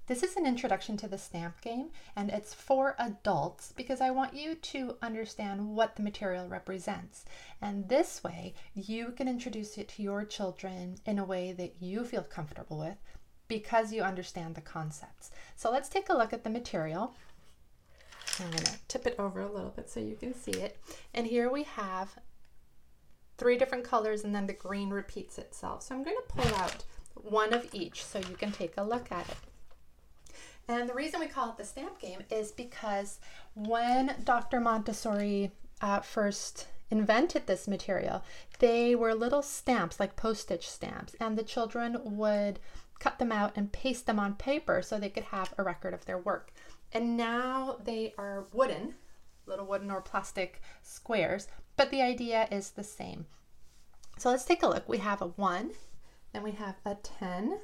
This is an introduction to the stamp game, and it's for adults because I want you to understand what the material represents. And this way, you can introduce it to your children in a way that you feel comfortable with because you understand the concepts. So let's take a look at the material. I'm going to tip it over a little bit so you can see it. And here we have 3 different colors, and then the green repeats itself. So I'm going to pull out one of each so you can take a look at it. And the reason we call it the stamp game is because when Dr. Montessori first invented this material, they were little stamps, like postage stamps, and the children would cut them out and paste them on paper so they could have a record of their work. And now they are wooden, little wooden or plastic squares, but the idea is the same. So let's take a look. We have a 1, then we have a 10,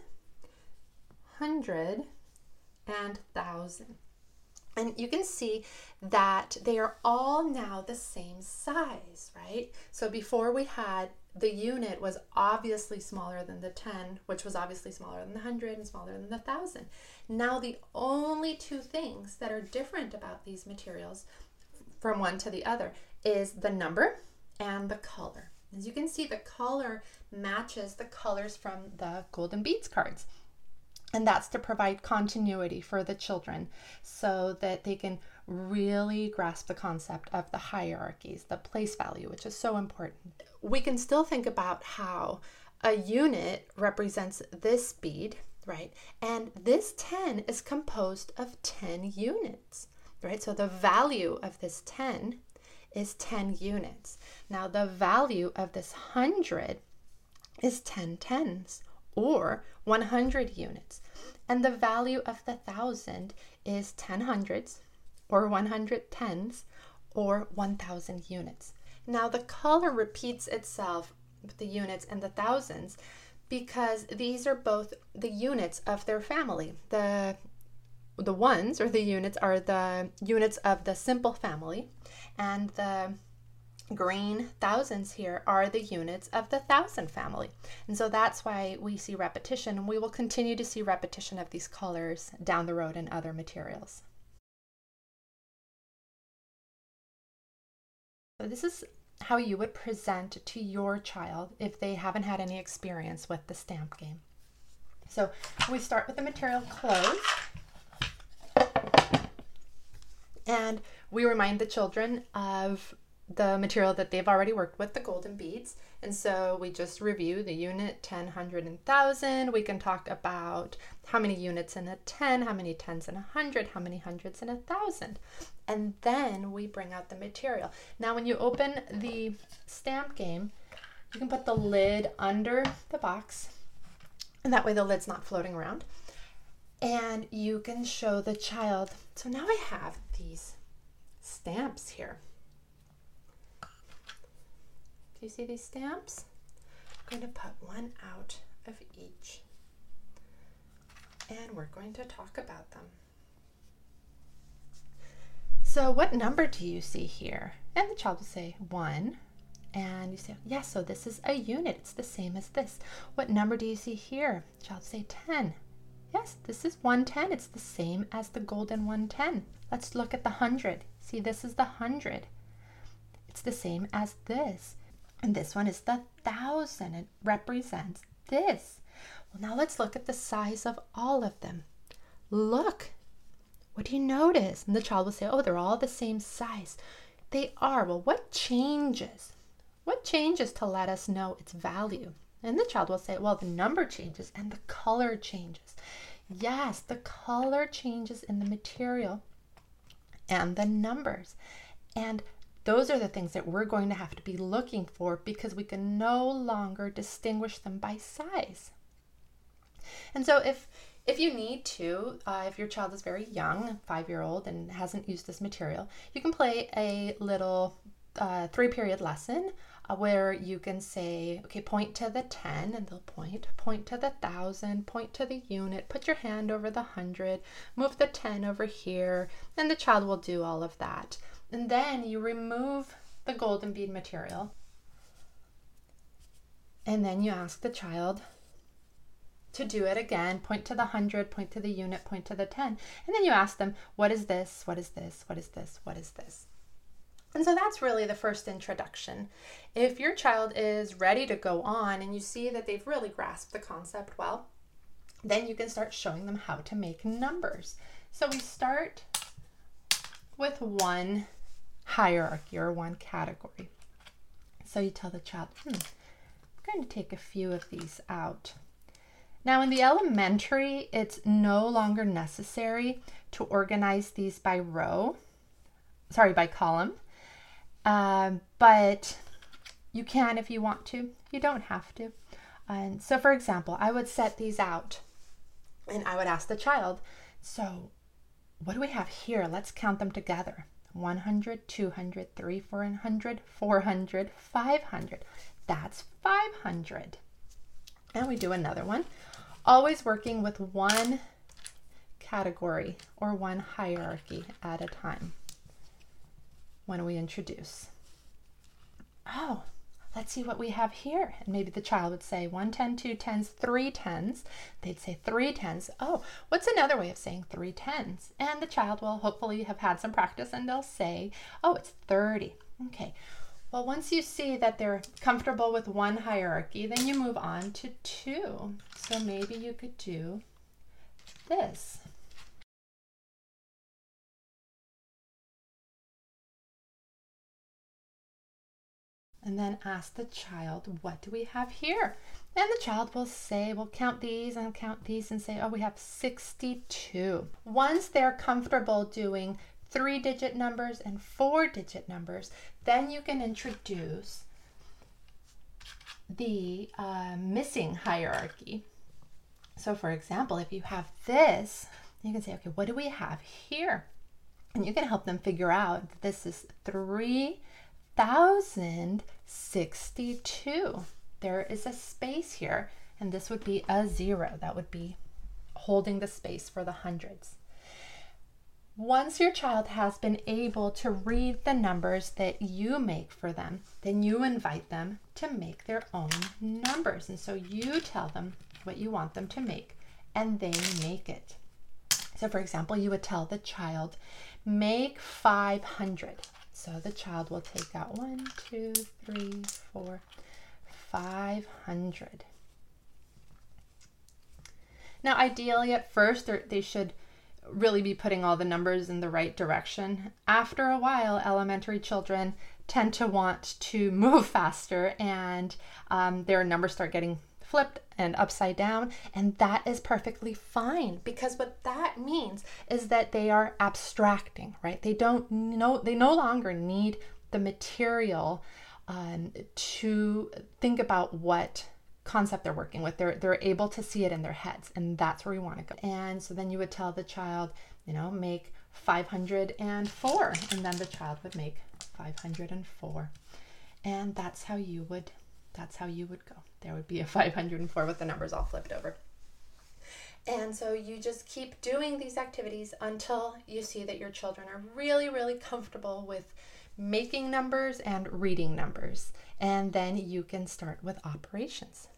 100, and 1,000. And you can see that they are all now the same size, right? So before we had the unit was obviously smaller than the 10, which was obviously smaller than the 100 and smaller than the 1,000. Now the only 2 things that are different about these materials from one to the other is the number and the color. As you can see, the color matches the colors from the Golden Beads cards. And that's to provide continuity for the children so that they can really grasp the concept of the hierarchies, the place value, which is so important. We can still think about how a unit represents this bead, right? And this 10 is composed of 10 units, right? So the value of this 10 is 10 units. Now the value of this 100 is 10 tens, or 100 units. And the value of the 1,000 is 10 hundreds, or 100 tens, or 1,000 units. Now the color repeats itself with the units and the thousands because these are both the units of their family. The ones, or the units, are the units of the simple family, and the green thousands here are the units of the 1,000 family. And so that's why we see repetition, and we will continue to see repetition of these colors down the road in other materials. So this is how you would present to your child if they haven't had any experience with the stamp game. So we start with the material closed, and we remind the children of the material that they've already worked with, the Golden Beads. And so we just review the unit, 10, 100, and 1,000. We can talk about how many units in a 10, how many tens in 100, how many hundreds in 1,000. And then we bring out the material. Now when you open the stamp game, you can put the lid under the box, and that way the lid's not floating around. And you can show the child. So now I have these stamps here. Do you see these stamps? I'm going to put one out of each, and we're going to talk about them. So what number do you see here? And the child will say 1, and you say, yes, so this is a unit. It's the same as this. What number do you see here? The child will say 10. Yes, this is 110. It's the same as the golden 110. Let's look at the 100. See, this is the 100. It's the same as this. And this one is the 1,000. It represents this. Well, now let's look at the size of all of them. Look. What do you notice? And the child will say, oh, they're all the same size. They are. Well, what changes? What changes to let us know its value? And the child will say, well, the number changes and the color changes. Yes, the color changes in the material and the numbers. And those are the things that we're going to have to be looking for because we can no longer distinguish them by size. And so if you need to, if your child is very young, 5-year-old, and hasn't used this material, you can play a little 3-period lesson where you can say, okay, point to the 10, and they'll point to the 1,000, point to the unit, put your hand over the 100, move the 10 over here, and the child will do all of that. And then you remove the golden bead material, and then you ask the child, to do it again. Point to the 100, point to the unit, point to the 10. And then you ask them, what is this? What is this? What is this? What is this? And so that's really the first introduction. If your child is ready to go on and you see that they've really grasped the concept well, then you can start showing them how to make numbers. So we start with one hierarchy or one category. So you tell the child, I'm going to take a few of these out. Now in the elementary, it's no longer necessary to organize these by column. But you can if you want to. You don't have to. And so for example, I would set these out and I would ask the child, so what do we have here? Let's count them together. 100, 200, 300, 400, 400, 500. That's 500. And we do another one. Always working with one category or one hierarchy at a time when we introduce. Oh, let's see what we have here. And maybe the child would say 1 10, 2 10s, 3 10s. They'd say 3 10s. Oh, what's another way of saying 3 10s? And the child will hopefully have had some practice and they'll say, oh, it's 30. Okay. Well, once you see that they're comfortable with one hierarchy, then you move on to 2. So maybe you could do this. And then ask the child, what do we have here? And the child will say, we'll count these and say, oh, we have 62. Once they're comfortable doing 3-digit numbers and 4-digit numbers, then you can introduce the missing hierarchy. So for example, if you have this, you can say, okay, what do we have here? And you can help them figure out that this is 3,062. There is a space here, and this would be a 0. That would be holding the space for the hundreds. Once your child has been able to read the numbers that you make for them, then you invite them to make their own numbers. And so you tell them what you want them to make, and they make it. So for example, you would tell the child, make 500. So the child will take out 1, 2, 3, 4, 500. Now, ideally at first, they should really be putting all the numbers in the right direction. After a while, elementary children tend to want to move faster and their numbers start getting flipped and upside down, and that is perfectly fine, because what that means is that they are abstracting, right? They no longer need the material to think about what concept they're working with. They're able to see it in their heads, and that's where we want to go. And so then you would tell the child, make 504, and then the child would make 504, and that's how you would go. There would be a 504 with the numbers all flipped over. And so you just keep doing these activities until you see that your children are really, really comfortable with making numbers and reading numbers. And then you can start with operations.